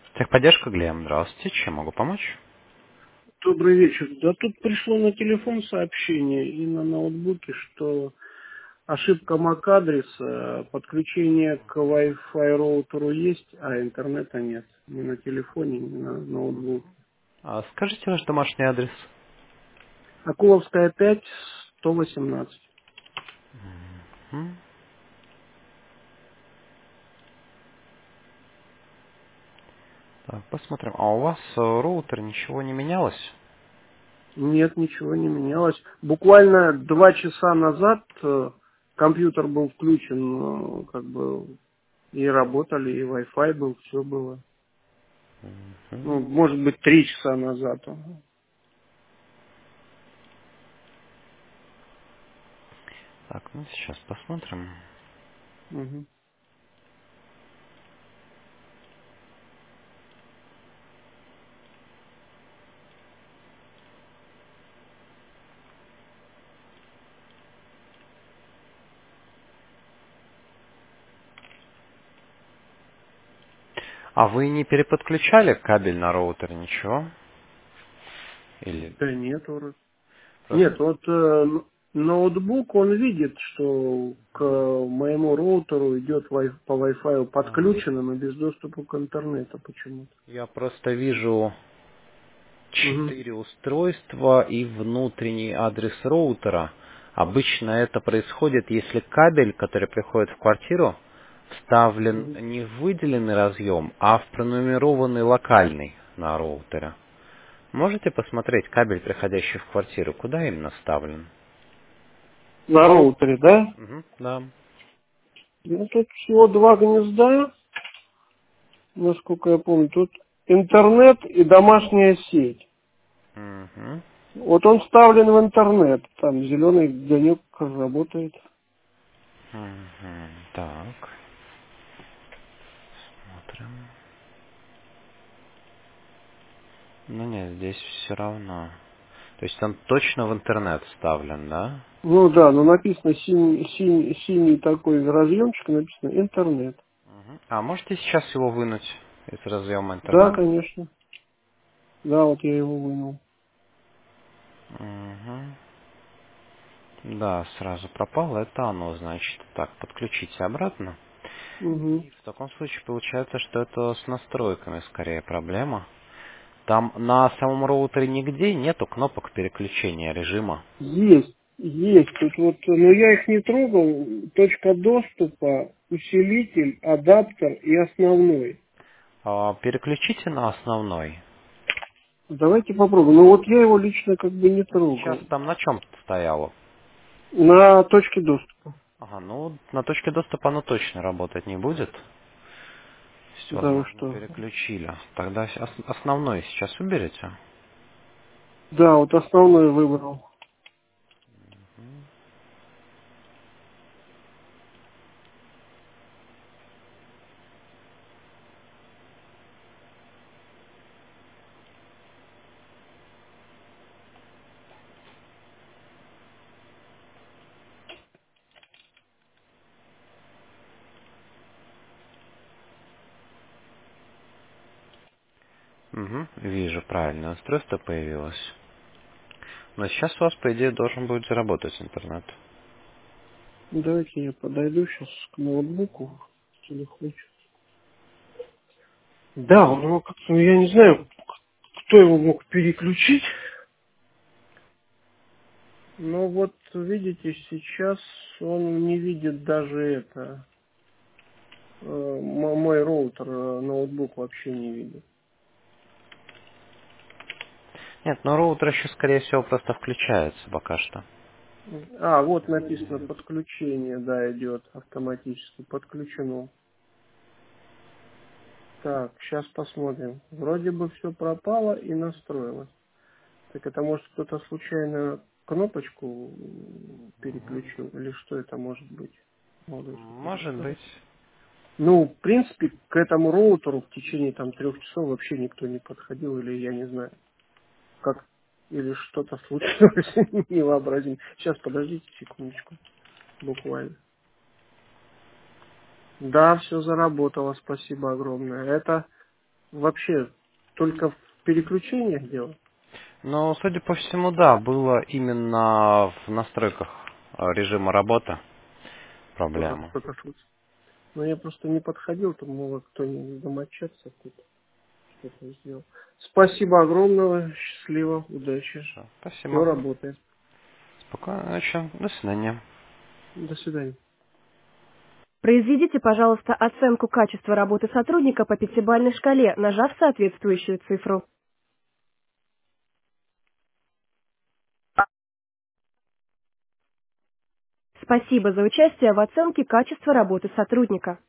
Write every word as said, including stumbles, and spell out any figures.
Техподдержка, Глеб, здравствуйте, чем могу помочь? Добрый вечер. Да тут пришло на телефон сообщение и на ноутбуке, что ошибка MAC-адреса, подключение к Wi-Fi роутеру есть, а интернета нет. Ни на телефоне, ни на ноутбуке. А скажите ваш домашний адрес. Акуловская пять, сто восемнадцать. М, Так, посмотрим. А у вас э, роутер ничего не менялось? Нет, ничего не менялось. Буквально два часа назад э, компьютер был включен, э, как бы и работали, и Wi-Fi был, все было. Ну, Мгм. может быть, три часа назад. Так, ну сейчас посмотрим. Мгм. А вы не переподключали кабель на роутер, ничего? Или Да нет, вроде. просто... Нет, вот э, н- ноутбук, он видит, что к моему роутеру идет вай- по Wi-Fi А, подключено, но без доступа к интернету почему-то. Я просто вижу Мгм. четыре устройства и внутренний адрес роутера. Обычно это происходит, если кабель, который приходит в квартиру, вставлен Мгм. не в выделенный разъем, а в пронумерованный локальный на роутере. Можете посмотреть кабель, приходящий в квартиру, куда именно вставлен? На роутере, да? Мгм, да. Ну, тут всего два гнезда, насколько я помню. Тут интернет и домашняя сеть. Мгм, Вот он вставлен в интернет. Там зеленый огонек работает. мгм. Так, смотрим. Ну нет, здесь все равно. То есть он точно в интернет вставлен, да? Ну да, но написано синий, синий, синий такой разъемчик, написано интернет. Мгм. А можете сейчас его вынуть из разъема Да, интернет? конечно. Да, вот я его вынул. Мгм. Да, сразу пропало. Это оно, значит. Так, подключите обратно. Угу. И в таком случае получается, что это с настройками скорее проблема. Там на самом роутере нигде нету кнопок переключения режима. Есть, есть. Тут вот, но я их не трогал. Точка доступа, усилитель, адаптер и основной. А, переключите на основной. Давайте попробуем. Ну вот я его лично как бы не Сейчас трогал. там на чем стояло? На точке доступа. Ага, ну на точке доступа оно точно работать не будет. Все, Да, вы возможно, что? переключили. Тогда с- ос- основной сейчас уберете. Да, вот основной выбрал. Угу, вижу, правильное устройство появилось. Но сейчас у вас, по идее, должен будет заработать интернет. Давайте я подойду сейчас к ноутбуку. Телефончик. Да, он его как-то, ну, я не знаю, кто его мог переключить. Ну вот, видите, сейчас он не видит даже это. Э, мо- мой роутер, э, ноутбук вообще не видит. Нет, но роутер еще, скорее всего, просто включается пока что. А, вот написано подключение, да, идет автоматически. Подключено. Так, сейчас посмотрим. Вроде бы все пропало и настроилось. Так это может кто-то случайно кнопочку переключил? Или что это может быть? Молодой Может специалист. быть. Ну, в принципе, к этому роутеру в течение там трех часов вообще никто не подходил, или я не знаю, как, или что-то случилось невообразимо. Сейчас, подождите секундочку, буквально. Да, все заработало, спасибо огромное. Это Вообще только в переключениях дело? Но, судя по всему, да, было именно в настройках э, режима работы Тоже проблема. какой-то случай. Но я просто не подходил, там мало кто не домочаться тут что-то сделал. Спасибо огромное, счастливо, удачи. Хорошо. Все Спасибо. работает. Спокойной ночи. До свидания. До свидания. Произведите, пожалуйста, оценку качества работы сотрудника по пятибалльной шкале, нажав соответствующую цифру. Спасибо за участие в оценке качества работы сотрудника.